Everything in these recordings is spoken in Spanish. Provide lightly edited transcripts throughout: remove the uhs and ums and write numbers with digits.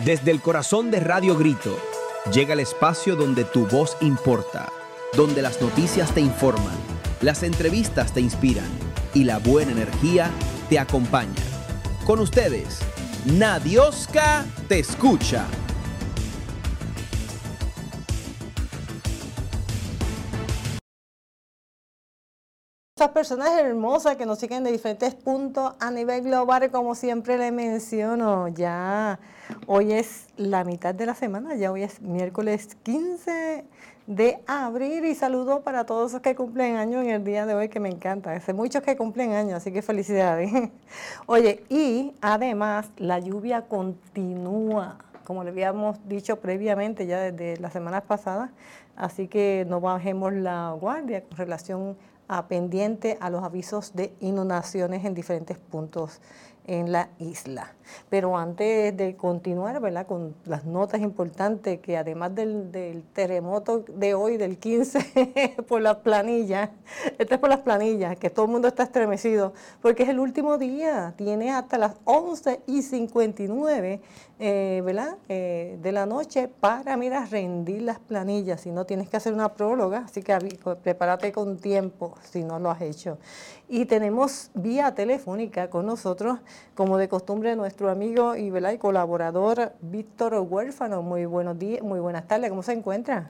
Desde el corazón de Radio Grito, llega el espacio donde tu voz importa, donde las noticias te informan, las entrevistas te inspiran y la buena energía te acompaña. Con ustedes, Nadioska te escucha. Estas personas hermosas que nos siguen de diferentes puntos a nivel global, como siempre les menciono, ya hoy es la mitad de la semana, ya hoy es miércoles 15 de abril y saludo para todos los que cumplen años en el día de hoy, que me encanta. Hay muchos que cumplen años, así que felicidades. Oye, y además la lluvia continúa, como le habíamos dicho previamente ya desde las semanas pasadas, así que no bajemos la guardia con relación a pendiente a los avisos de inundaciones en diferentes puntos en la isla. Pero antes de continuar, ¿verdad?, con las notas importantes, que además del terremoto de hoy, del 15, por las planillas, este es por las planillas, que todo el mundo está estremecido, porque es el último día, tiene hasta las 11:59, ¿verdad?, de la noche para, mira, rendir las planillas, si no tienes que hacer una próloga, así que prepárate con tiempo si no lo has hecho. Y tenemos vía telefónica con nosotros, como de costumbre, nuestro amigo y, ¿verdad?, y colaborador Víctor Huérfano. Muy buenos días, muy buenas tardes, ¿cómo se encuentra?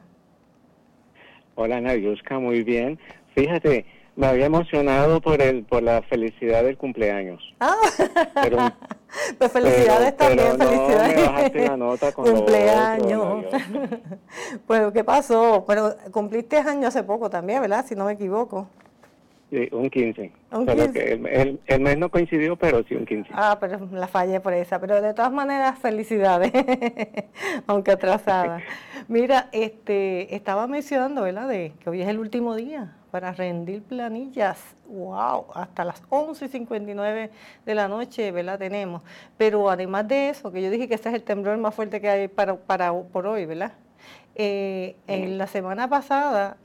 Hola, Nadioska, muy bien. Fíjate, me había emocionado por la felicidad del cumpleaños. Pero, pues felicidades también, pero felicidades. No me bajaste la nota con cumpleaños. Pues, ¿qué pasó? Pero cumpliste años hace poco también, ¿verdad? Si no me equivoco. Sí, un 15. Un Solo 15. que el mes no coincidió, pero sí un 15. Ah, pero la fallé por esa. Pero de todas maneras, felicidades, aunque atrasada. Mira, estaba mencionando, ¿verdad?, de que hoy es el último día para rendir planillas. ¡Wow! Hasta las 11:59 de la noche, ¿verdad?, tenemos. Pero además de eso, que yo dije que ese es el temblor más fuerte que hay por hoy, ¿verdad? En la semana pasada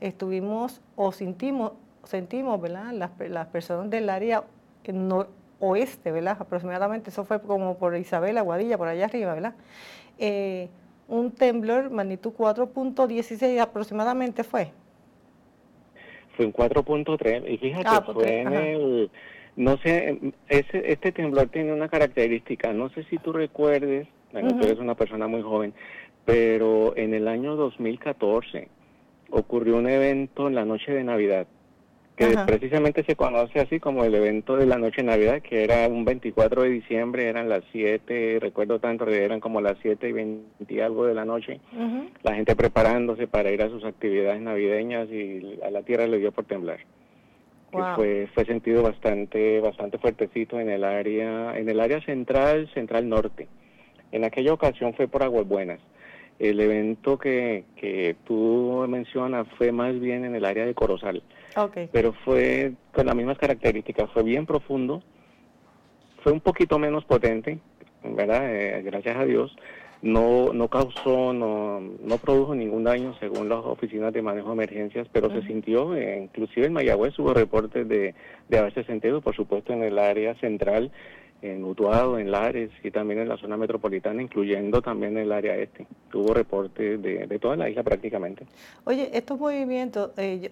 sentimos, ¿verdad?, las personas del área noroeste, ¿verdad?, aproximadamente, eso fue como por Isabela, Guadilla, por allá arriba, ¿verdad?, un temblor magnitud 4.16 aproximadamente fue. Fue un 4.3 y fíjate, fue en el... No sé, este temblor tiene una característica, no sé si tú recuerdes, bueno, tú eres una persona muy joven, pero en el año 2014 ocurrió un evento en la noche de Navidad, que precisamente se conoce así como el evento de la noche de Navidad, que era un 24 de diciembre, eran las 7, recuerdo tanto, eran como las 7:20 y algo de la noche, la gente preparándose para ir a sus actividades navideñas y a la tierra le dio por temblar. Wow. Que fue sentido bastante fuertecito en el área central norte. En aquella ocasión fue por Aguas Buenas. El evento que tú mencionas fue más bien en el área de Corozal. Okay. Pero fue con las mismas características, fue bien profundo, fue un poquito menos potente, ¿verdad? Gracias a Dios, no produjo ningún daño según las oficinas de manejo de emergencias, pero se sintió, inclusive en Mayagüez hubo reportes de haberse sentido, por supuesto, en el área central, en Utuado, en Lares y también en la zona metropolitana, incluyendo también el área este. Tuvo reportes de toda la isla prácticamente. Oye, estos movimientos,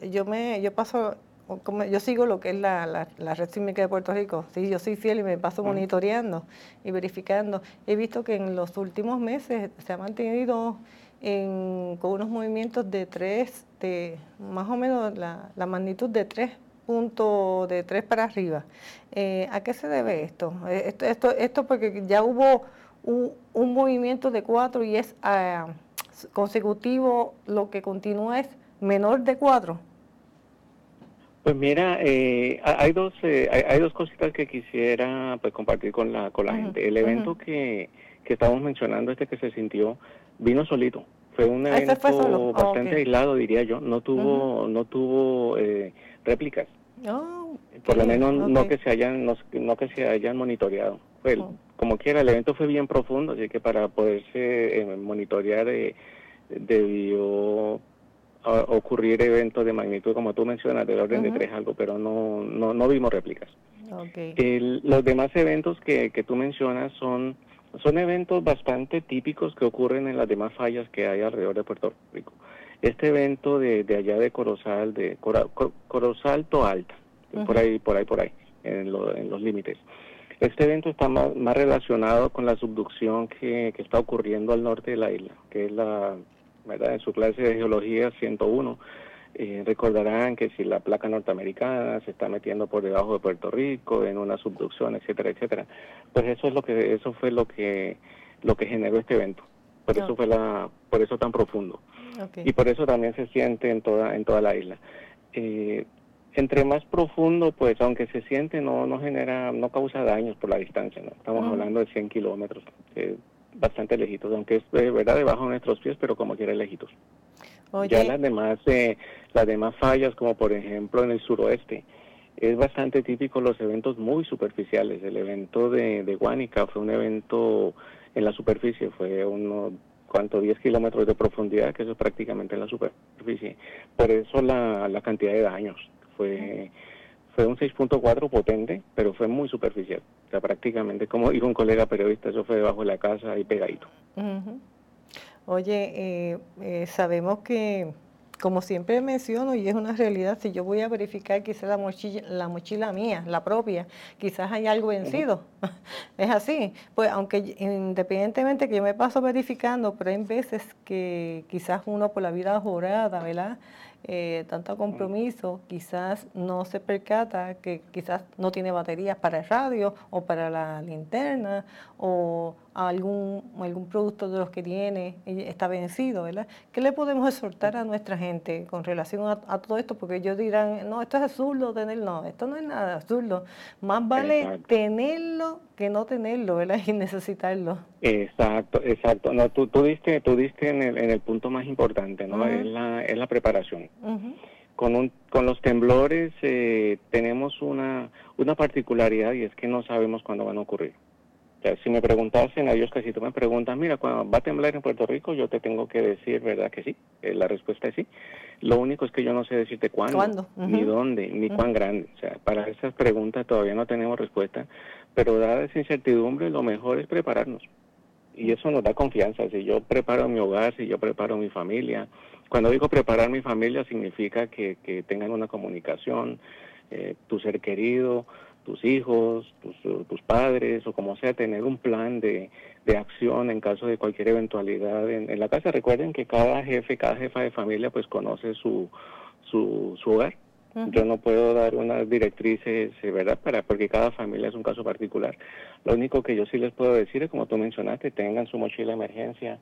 yo sigo lo que es la red sísmica de Puerto Rico. Sí, yo soy fiel y me paso monitoreando y verificando. He visto que en los últimos meses se ha mantenido con unos movimientos de más o menos la magnitud de 3 para arriba. ¿A qué se debe esto? Esto porque ya hubo un movimiento de 4 y es consecutivo, lo que continúa es menor de 4. Pues mira, hay dos cositas que quisiera pues compartir con la gente. El evento que estamos mencionando, que se sintió, vino solito. Fue un evento bastante aislado, diría yo. No tuvo réplicas. Por lo menos no que se hayan monitoreado. Pues, como quiera, el evento fue bien profundo, así que para poderse monitorear debió ocurrir eventos de magnitud, como tú mencionas, del orden de 3 algo, pero no vimos réplicas. Okay. Los demás eventos que tú mencionas son son eventos bastante típicos que ocurren en las demás fallas que hay alrededor de Puerto Rico. Este evento de allá de Corozal, de Corozal Toalta, por ahí, en los límites. Este evento está más relacionado con la subducción que está ocurriendo al norte de la isla, que es ¿verdad? En su clase de geología 101. Recordarán que si la placa norteamericana se está metiendo por debajo de Puerto Rico en una subducción, etcétera, etcétera, pues eso fue lo que generó este evento. Por eso tan profundo. Okay. Y por eso también se siente en toda la isla. Entre más profundo, pues aunque se siente, no causa daños por la distancia, ¿no? Estamos hablando de 100 kilómetros, bastante lejitos, aunque es verdad debajo de nuestros pies, pero como quiera lejitos. Oye. Ya las demás fallas, como por ejemplo en el suroeste, es bastante típico los eventos muy superficiales. El evento de Guánica fue un evento en la superficie, fue 10 kilómetros de profundidad, que eso es prácticamente en la superficie. Por eso la cantidad de daños fue un 6.4 potente, pero fue muy superficial. O sea, prácticamente, como dijo un colega periodista, eso fue debajo de la casa y pegadito. Oye, sabemos que, como siempre menciono, y es una realidad, si yo voy a verificar quizás la mochila mía, la propia, quizás hay algo vencido. Es así. Pues aunque independientemente que yo me paso verificando, pero hay veces que quizás uno por la vida jurada, ¿verdad? Tanto compromiso, quizás no se percata que quizás no tiene baterías para el radio o para la linterna o algún producto de los que tiene está vencido, ¿verdad? ¿Qué le podemos exhortar a nuestra gente con relación a todo esto? Porque ellos dirán, no, esto es absurdo tenerlo. No, esto no es nada absurdo. Más vale tenerlo que no tenerlo, ¿verdad? Y necesitarlo. Exacto. No, tú diste en el punto más importante, ¿no? Es la preparación. Con los temblores tenemos una particularidad, y es que no sabemos cuándo van a ocurrir. O sea, si me preguntasen, si tú me preguntas, mira, cuando va a temblar en Puerto Rico, yo te tengo que decir, ¿verdad que sí? La respuesta es sí. Lo único es que yo no sé decirte cuándo, ni dónde, ni cuán grande. O sea, para esas preguntas todavía no tenemos respuesta, pero dada esa incertidumbre, lo mejor es prepararnos. Y eso nos da confianza. Si yo preparo mi hogar, si yo preparo mi familia. Cuando digo preparar mi familia, significa que tengan una comunicación, tu ser querido, tus hijos, tus padres, o como sea, tener un plan de acción en caso de cualquier eventualidad en la casa. Recuerden que cada jefa de familia pues conoce su hogar. Yo no puedo dar unas directrices, ¿verdad? Porque cada familia es un caso particular. Lo único que yo sí les puedo decir es, como tú mencionaste, tengan su mochila de emergencia.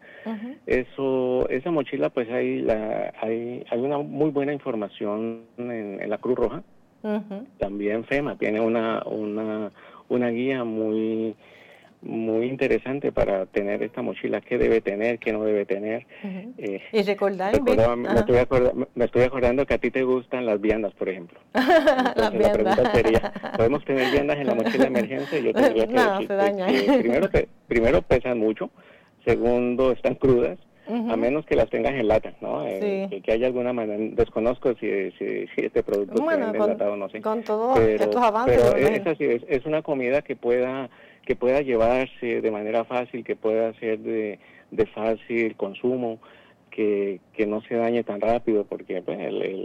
Esa mochila, pues hay una muy buena información en la Cruz Roja. También FEMA tiene una guía muy interesante para tener esta mochila, qué debe tener, qué no debe tener. Y recordar, me estoy acordando que a ti te gustan las viandas, por ejemplo. Entonces, las viandas. La pregunta sería, ¿podemos tener viandas en la mochila de emergencia? Yo tendría que decir se daña. Que primero pesan mucho, segundo están crudas, a menos que las tengas en lata, ¿no? Que haya alguna manera, desconozco si este producto se vende enlatado, no sé. Con todos estos avances. Pero es una comida que pueda llevarse de manera fácil, que pueda ser de fácil consumo, que no se dañe tan rápido, porque pues,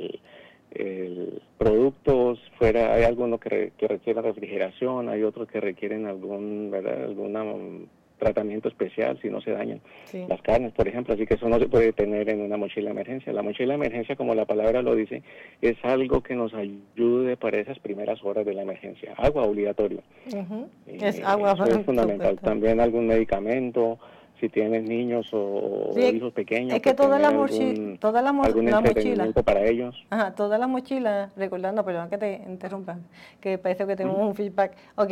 el producto hay algunos que requieren refrigeración, hay otros que requieren algún tratamiento especial si no se dañan las carnes, por ejemplo, así que eso no se puede tener en una mochila de emergencia. La mochila de emergencia, como la palabra lo dice, es algo que nos ayude para esas primeras horas de la emergencia. Agua obligatorio. Es agua. Eso es fundamental. También algún medicamento, si tienes niños o hijos pequeños. Es que todas las mochilas para ellos. Todas las mochilas, recordando, perdón que te interrumpa, que parece que tenemos un feedback.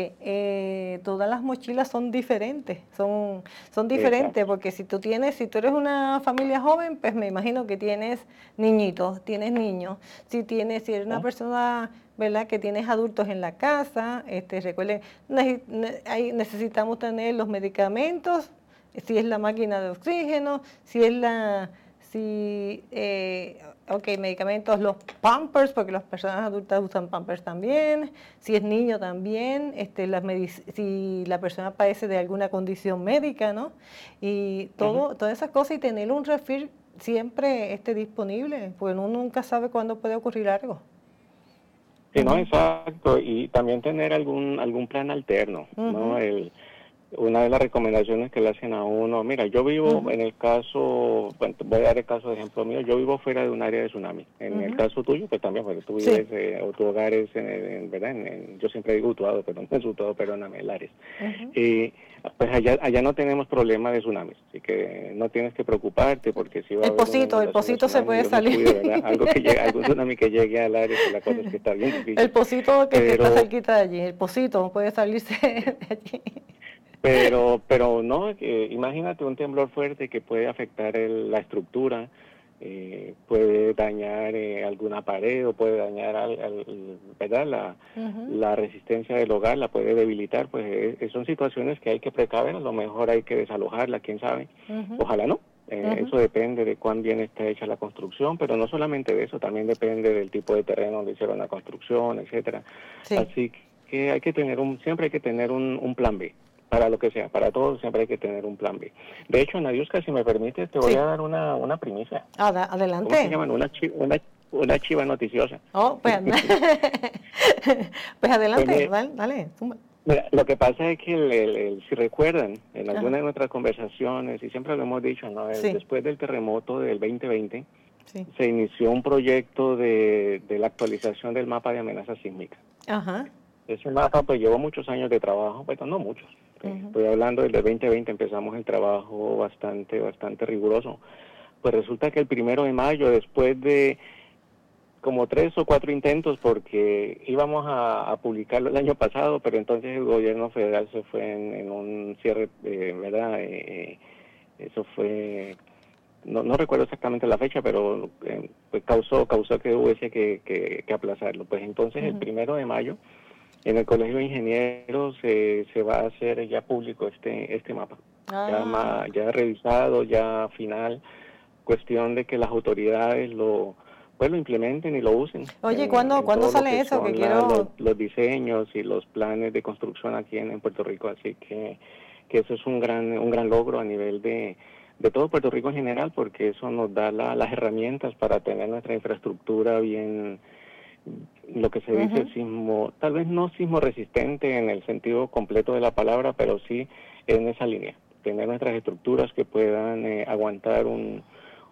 Todas las mochilas son diferentes, son diferentes. Exacto. Porque si tú eres una familia joven, pues me imagino que tienes niñitos, tienes niños. Si eres una persona, ¿verdad?, que tienes adultos en la casa, recuerden, necesitamos tener los medicamentos, si es la máquina de oxígeno, si si, medicamentos, los Pampers, porque las personas adultas usan Pampers también, si es niño también, si la persona padece de alguna condición médica, ¿no? Y todas esas cosas, y tener un refill siempre disponible, porque uno nunca sabe cuándo puede ocurrir algo. Sí, no, exacto, y también tener algún plan alterno, ¿no? Una de las recomendaciones que le hacen a uno, mira, yo vivo en el caso, bueno, voy a dar el caso de ejemplo mío, yo vivo fuera de un área de tsunami. En el caso tuyo, pues también, porque tú vives, o tu hogar es, ¿verdad? Yo siempre digo Utuado, pero no es Utuado, perdóname, el Lares. Pues allá no tenemos problema de tsunamis, así que no tienes que preocuparte porque si va a haber el Pocito se puede salir. Cuide, algún tsunami que llegue al área, pues la cosa es que está bien difícil. El Pocito que está cerquita de allí, el Pocito puede salirse de allí. Pero no, imagínate un temblor fuerte que puede afectar la estructura, puede dañar alguna pared o puede dañar ¿verdad? La resistencia del hogar, la puede debilitar, pues son situaciones que hay que precaver, a lo mejor hay que desalojarla, quién sabe, ojalá no. Eso depende de cuán bien está hecha la construcción, pero no solamente de eso, también depende del tipo de terreno donde hicieron la construcción, etcétera. Sí. Así que siempre hay que tener un plan B. Para lo que sea, para todo siempre hay que tener un plan B. De hecho, Nadiuska, si me permites, te voy a dar una primicia. Adelante. ¿Cómo se llaman? Una chiva noticiosa. Oh, pues, pues adelante, dale. Mira, lo que pasa es que si recuerdan, en alguna de nuestras conversaciones, y siempre lo hemos dicho, ¿no? Después del terremoto del 2020, se inició un proyecto de la actualización del mapa de amenazas sísmicas. Ese mapa pues llevó muchos años de trabajo, pero no muchos. Estoy hablando del 2020, empezamos el trabajo bastante riguroso. Pues resulta que el 1 de mayo, después de como 3 o 4 intentos, porque íbamos a publicarlo el año pasado, pero entonces el gobierno federal se fue en un cierre, ¿verdad? Eso fue, no recuerdo exactamente la fecha, pero pues causó que hubiese que aplazarlo. Pues entonces el 1 de mayo, en el Colegio de Ingenieros se va a hacer ya público este mapa. Ya revisado, ya final, cuestión de que las autoridades lo implementen y lo usen. Oye, ¿cuándo sale eso? Que quiero los diseños y los planes de construcción aquí en Puerto Rico, así que eso es un gran logro a nivel de todo Puerto Rico en general, porque eso nos da las herramientas para tener nuestra infraestructura bien, lo que se dice tal vez no sismo resistente en el sentido completo de la palabra, pero sí en esa línea, tener nuestras estructuras que puedan aguantar un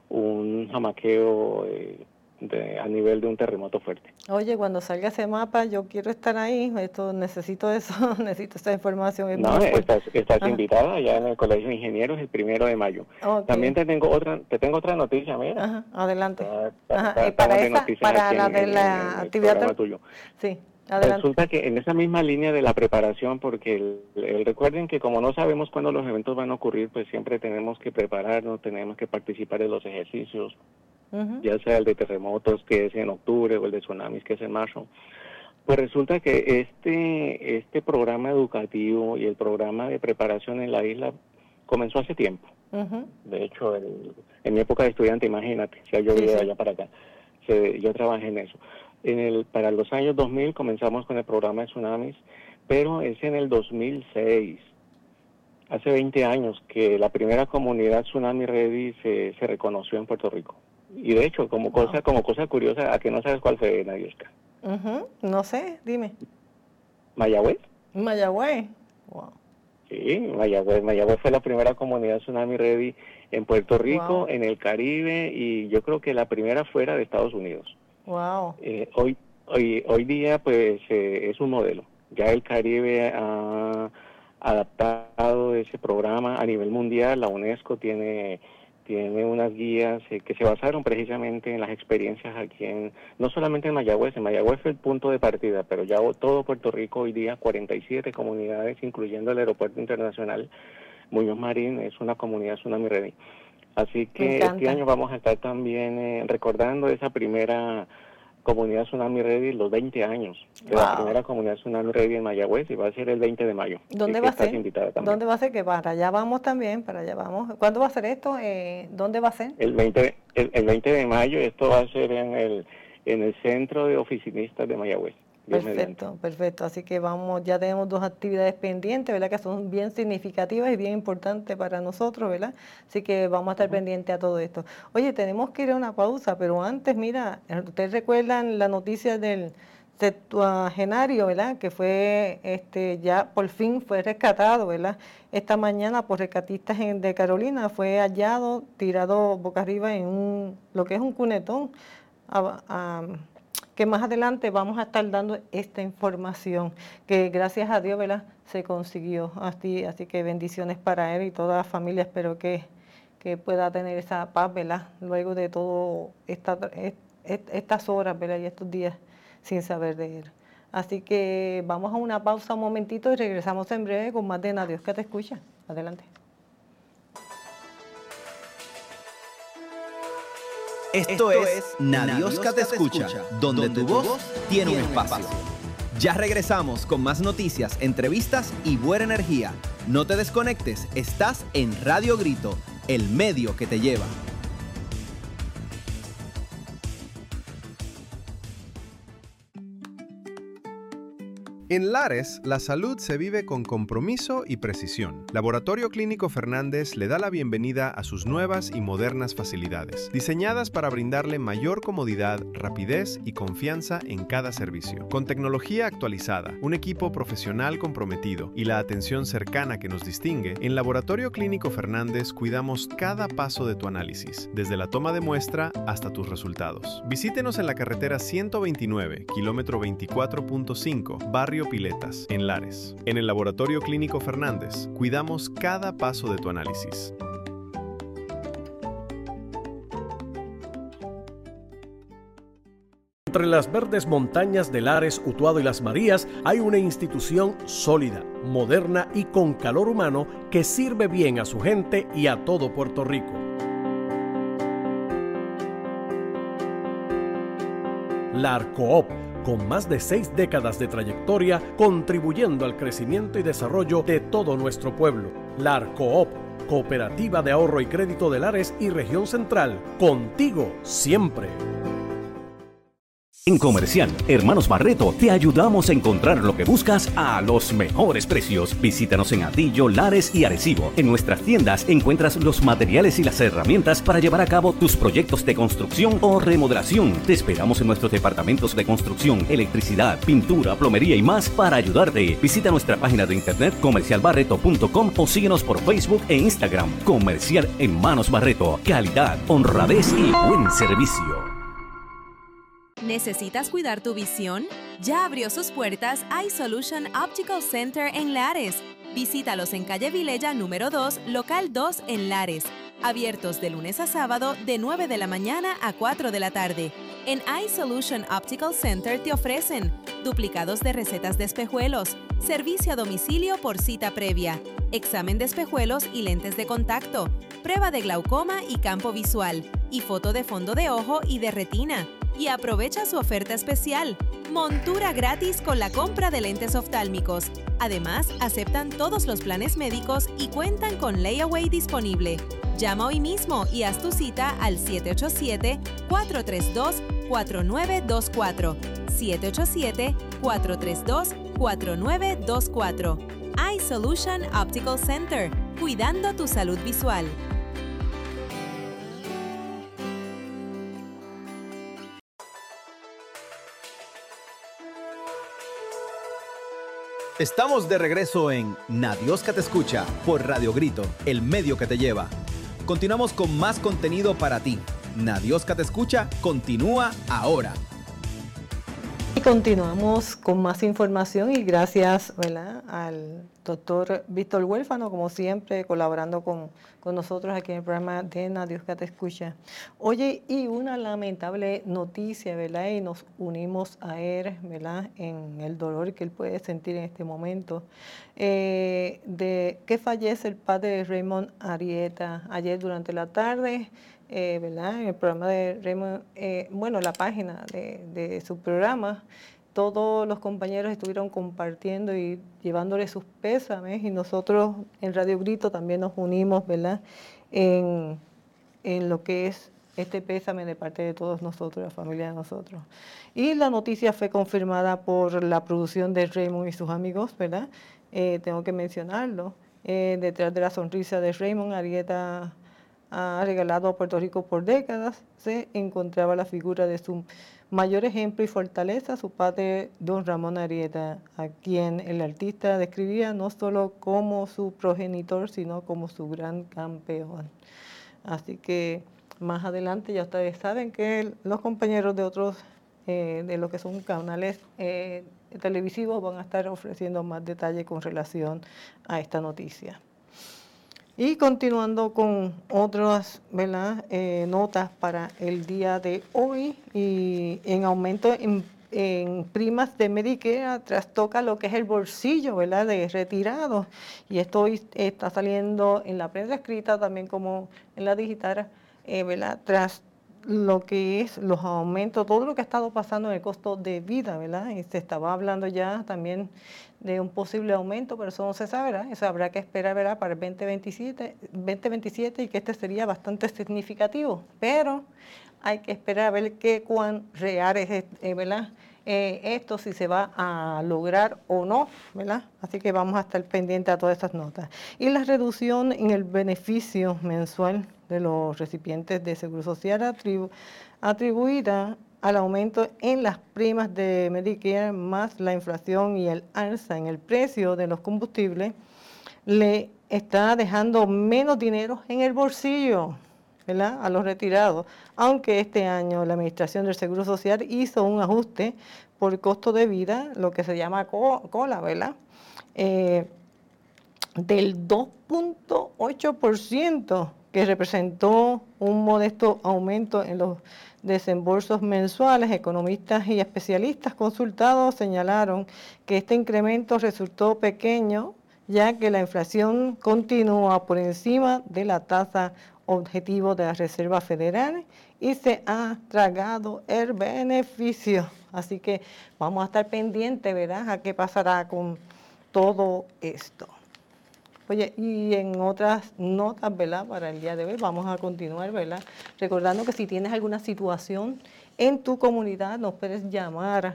jamaqueo a nivel de un terremoto fuerte. Oye, cuando salga ese mapa, yo quiero estar ahí, necesito eso, necesito esta información. No, estás invitada ya en el Colegio de Ingenieros el 1 de mayo. También te tengo otra noticia, mira. Adelante. Para la de la actividad tuyo. Sí. Adelante. Resulta que en esa misma línea de la preparación, porque recuerden que como no sabemos cuándo los eventos van a ocurrir, pues siempre tenemos que prepararnos, tenemos que participar en los ejercicios, ya sea el de terremotos, que es en octubre, o el de tsunamis, que es en marzo. Pues resulta que este programa educativo y el programa de preparación en la isla comenzó hace tiempo. De hecho, en mi época de estudiante, imagínate, si yo vivía de allá para acá, yo trabajé en eso. Para los años 2000 comenzamos con el programa de tsunamis, pero es en el 2006, hace 20 años, que la primera comunidad Tsunami Ready se reconoció en Puerto Rico. Y de hecho, como cosa curiosa, ¿a que no sabes cuál fue, Nadiuska? No sé, dime. ¿Mayagüez? Mayagüez, wow. Sí, Mayagüez fue la primera comunidad Tsunami Ready en Puerto Rico, en el Caribe, y yo creo que la primera fuera de Estados Unidos. Wow. Hoy día, pues, es un modelo. Ya el Caribe ha adaptado ese programa a nivel mundial. La UNESCO tiene unas guías que se basaron precisamente en las experiencias aquí no solamente en Mayagüez fue el punto de partida, pero ya todo Puerto Rico hoy día, 47 comunidades, incluyendo el Aeropuerto Internacional Muñoz Marín, es una comunidad Tsunami Ready. Así que este año vamos a estar también recordando esa primera Comunidad Tsunami Ready los 20 años de la primera Comunidad Tsunami Ready en Mayagüez, y va a ser el 20 de mayo. ¿Dónde va a ser? ¿Dónde va a ser? Que para allá vamos también, para allá vamos. ¿Cuándo va a ser esto? ¿Dónde va a ser? El 20 de mayo, esto va a ser en el Centro de Oficinistas de Mayagüez. Perfecto, perfecto. Así que vamos, ya tenemos 2 actividades pendientes, ¿verdad? Que son bien significativas y bien importantes para nosotros, ¿verdad? Así que vamos a estar pendientes a todo esto. Oye, tenemos que ir a una pausa, pero antes, mira, ustedes recuerdan la noticia del septuagenario, ¿verdad? Que fue, ya por fin fue rescatado, ¿verdad? Esta mañana por rescatistas de Carolina fue hallado, tirado boca arriba en lo que es un cunetón, que más adelante vamos a estar dando esta información, que gracias a Dios, ¿verdad?, se consiguió. Así que bendiciones para él y toda la familia. Espero que pueda tener esa paz, ¿verdad?, luego de todo estas horas, ¿verdad?, y estos días sin saber de él. Así que vamos a una pausa un momentito y regresamos en breve con más de Na Dios que te escucha. Adelante. Esto es Na Dios que te escucha, donde tu voz tiene un espacio. Ya regresamos con más noticias, entrevistas y buena energía. No te desconectes, estás en Radio Grito, el medio que te lleva. En Lares, la salud se vive con compromiso y precisión. Laboratorio Clínico Fernández le da la bienvenida a sus nuevas y modernas facilidades, diseñadas para brindarle mayor comodidad, rapidez y confianza en cada servicio. Con tecnología actualizada, un equipo profesional comprometido y la atención cercana que nos distingue, en Laboratorio Clínico Fernández cuidamos cada paso de tu análisis, desde la toma de muestra hasta tus resultados. Visítenos en la carretera 129, kilómetro 24.5, barrio Piletas, en Lares. En el Laboratorio Clínico Fernández, cuidamos cada paso de tu análisis. Entre las verdes montañas de Lares, Utuado y Las Marías hay una institución sólida, moderna y con calor humano que sirve bien a su gente y a todo Puerto Rico. La Arcoop, con más de 6 décadas de trayectoria, contribuyendo al crecimiento y desarrollo de todo nuestro pueblo. La Arcoop, Cooperativa de Ahorro y Crédito de Lares y Región Central, contigo siempre. En Comercial Hermanos Barreto te ayudamos a encontrar lo que buscas a los mejores precios. Visítanos en Atillo, Lares y Arecibo. En nuestras tiendas encuentras los materiales y las herramientas para llevar a cabo tus proyectos de construcción o remodelación. Te esperamos en nuestros departamentos de construcción, electricidad, pintura, plomería y más para ayudarte. Visita nuestra página de internet comercialbarreto.com o síguenos por Facebook e Instagram. Comercial Hermanos Barreto. Calidad, honradez y buen servicio. ¿Necesitas cuidar tu visión? Ya abrió sus puertas iSolution Optical Center en Lares. Visítalos en calle Vilella número 2, local 2 en Lares. Abiertos de lunes a sábado de 9 de la mañana a 4 de la tarde. En iSolution Optical Center te ofrecen duplicados de recetas de espejuelos, servicio a domicilio por cita previa, examen de espejuelos y lentes de contacto, prueba de glaucoma y campo visual, y foto de fondo de ojo y de retina. Y aprovecha su oferta especial, montura gratis con la compra de lentes oftálmicos. Además, aceptan todos los planes médicos y cuentan con layaway disponible. Llama hoy mismo y haz tu cita al 787-432-4924. 787-432-4924. iSolution Optical Center, cuidando tu salud visual. Estamos de regreso en Na Dios que te escucha por Radio Grito, el medio que te lleva. Continuamos con más contenido para ti. Na Dios que te escucha continúa ahora. Y continuamos con más información y gracias, ¿verdad?, al doctor Víctor Huérfano, como siempre, colaborando con nosotros aquí en el programa de Na Dios que te escucha. Oye, y una lamentable noticia, ¿verdad?, y nos unimos a él, ¿verdad?, en el dolor que él puede sentir en este momento, de que fallece el padre Raymond Arrieta ayer durante la tarde. ¿verdad? En el programa de Raymond, la página de su programa, todos los compañeros estuvieron compartiendo y llevándole sus pésames, y nosotros en Radio Grito también nos unimos, ¿verdad?, en lo que es este pésame de parte de todos nosotros, la familia de nosotros. Y la noticia fue confirmada por la producción de Raymond y sus amigos, ¿verdad? Tengo que mencionarlo. Detrás de la sonrisa de Raymond, Arrieta ha regalado a Puerto Rico por décadas, se encontraba la figura de su mayor ejemplo y fortaleza, su padre, don Ramón Arrieta, a quien el artista describía no solo como su progenitor, sino como su gran campeón. Así que más adelante ya ustedes saben que los compañeros de otros, de lo que son canales televisivos, van a estar ofreciendo más detalle con relación a esta noticia. Y continuando con otras, ¿verdad?, notas para el día de hoy, y en aumento en primas de Medicare trastoca lo que es el bolsillo, ¿verdad?, de retirados, y esto hoy está saliendo en la prensa escrita también como en la digital, ¿verdad?, tras lo que es los aumentos, todo lo que ha estado pasando en el costo de vida, ¿verdad? Y se estaba hablando ya también de un posible aumento, pero eso no se sabe, ¿verdad? Eso habrá que esperar, ¿verdad?, para el 2027, y que este sería bastante significativo, pero hay que esperar a ver cuán real es, ¿verdad?, esto, si se va a lograr o no, ¿verdad? Así que vamos a estar pendientes a todas estas notas. Y la reducción en el beneficio mensual de los recipientes de Seguro Social atribuida al aumento en las primas de Medicare, más la inflación y el alza en el precio de los combustibles, le está dejando menos dinero en el bolsillo, ¿verdad?, a los retirados, aunque este año la Administración del Seguro Social hizo un ajuste por costo de vida, lo que se llama COLA, ¿verdad?, del 2.8%, que representó un modesto aumento en los desembolsos mensuales. Economistas y especialistas consultados señalaron que este incremento resultó pequeño, ya que la inflación continúa por encima de la tasa objetivo de la Reserva Federal y se ha tragado el beneficio. Así que vamos a estar pendientes, ¿verdad?, a qué pasará con todo esto. Oye, y en otras notas, ¿verdad?, para el día de hoy vamos a continuar, ¿verdad?, recordando que si tienes alguna situación en tu comunidad nos puedes llamar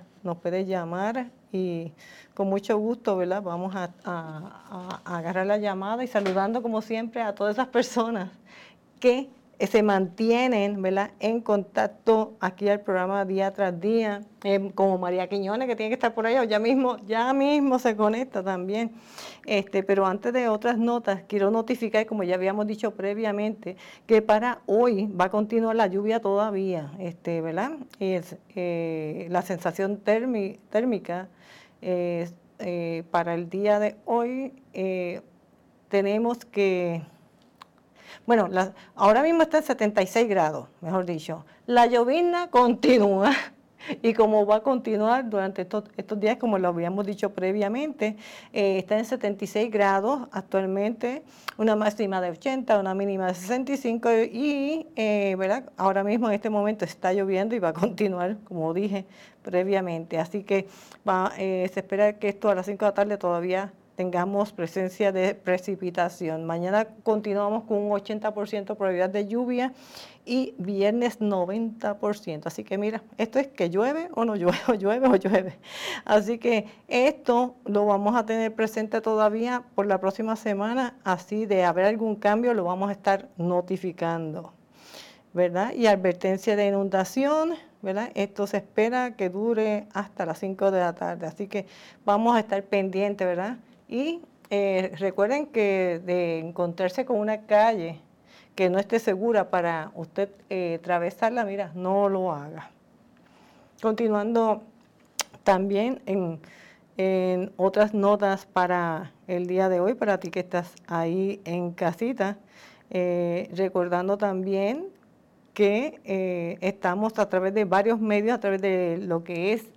y con mucho gusto, ¿verdad?, vamos a agarrar la llamada, y saludando como siempre a todas esas personas que se mantienen, ¿verdad?, en contacto aquí al programa día tras día, como María Quiñones, que tiene que estar por allá, o ya mismo se conecta también. Pero antes de otras notas, quiero notificar, como ya habíamos dicho previamente, que para hoy va a continuar la lluvia todavía, ¿verdad? La sensación térmica para el día de hoy tenemos que... Bueno, ahora mismo está en 76 grados, mejor dicho. La llovizna continúa, y como va a continuar durante estos días, como lo habíamos dicho previamente, está en 76 grados actualmente, una máxima de 80, una mínima de 65, y ¿verdad?, ahora mismo en este momento está lloviendo y va a continuar, como dije previamente. Así que se espera que esto a las 5 de la tarde todavía tengamos presencia de precipitación. Mañana continuamos con un 80% probabilidad de lluvia, y viernes 90%. Así que mira, esto es que llueve o no llueve, o llueve o llueve. Así que esto lo vamos a tener presente todavía por la próxima semana, así de haber algún cambio lo vamos a estar notificando, ¿verdad? Y advertencia de inundación, ¿verdad? Esto se espera que dure hasta las 5 de la tarde, así que vamos a estar pendientes, ¿verdad? Y recuerden que de encontrarse con una calle que no esté segura para usted atravesarla, mira, no lo haga. Continuando también en otras notas para el día de hoy, para ti que estás ahí en casita, recordando también que estamos a través de varios medios, a través de lo que es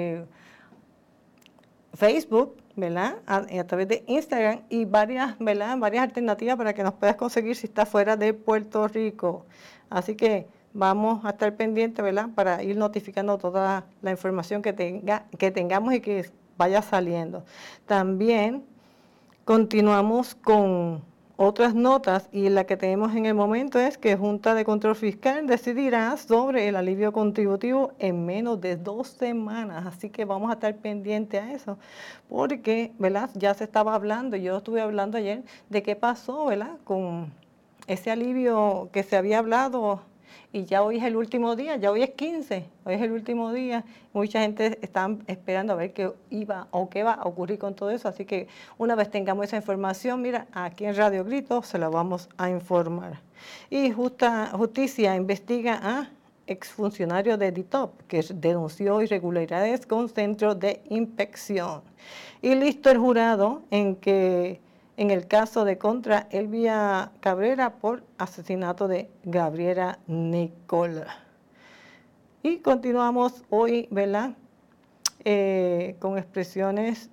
Facebook, ¿verdad?, a través de Instagram, y varias, ¿verdad?, varias alternativas para que nos puedas conseguir si estás fuera de Puerto Rico. Así que vamos a estar pendientes, ¿verdad? Para ir notificando toda la información que tengamos y que vaya saliendo. También continuamos con otras notas, y la que tenemos en el momento es que Junta de Control Fiscal decidirá sobre el alivio contributivo en menos de 2 semanas. Así que vamos a estar pendientes a eso, porque, ¿verdad? Ya se estaba hablando, yo estuve hablando ayer de qué pasó, ¿verdad? Con ese alivio que se había hablado, y ya hoy es el último día, ya hoy es 15, hoy es el último día. Mucha gente está esperando a ver qué iba o qué va a ocurrir con todo eso, así que una vez tengamos esa información, mira, aquí en Radio Grito se la vamos a informar. Y Justicia investiga a exfuncionario de DITOP que denunció irregularidades con centro de inspección. Y listo el jurado en el caso de contra Elvia Cabrera por asesinato de Gabriela Nicole. Y continuamos hoy, ¿verdad? Con expresiones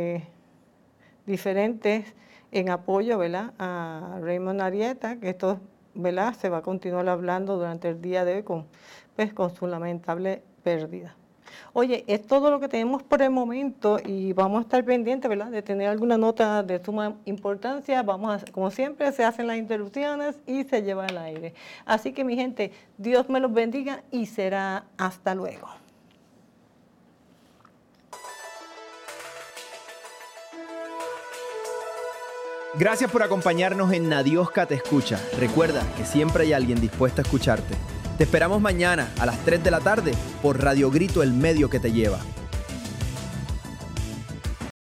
diferentes en apoyo, ¿verdad? A Raymond Arrieta, que esto, ¿verdad? Se va a continuar hablando durante el día de hoy con su lamentable pérdida. Oye, es todo lo que tenemos por el momento y vamos a estar pendientes, ¿verdad?, de tener alguna nota de suma importancia. Como siempre, se hacen las interrupciones y se lleva al aire. Así que, mi gente, Dios me los bendiga y será hasta luego. Gracias por acompañarnos en Nadiosca Te Escucha. Recuerda que siempre hay alguien dispuesto a escucharte. Te esperamos mañana a las 3 de la tarde por Radio Grito, el medio que te lleva.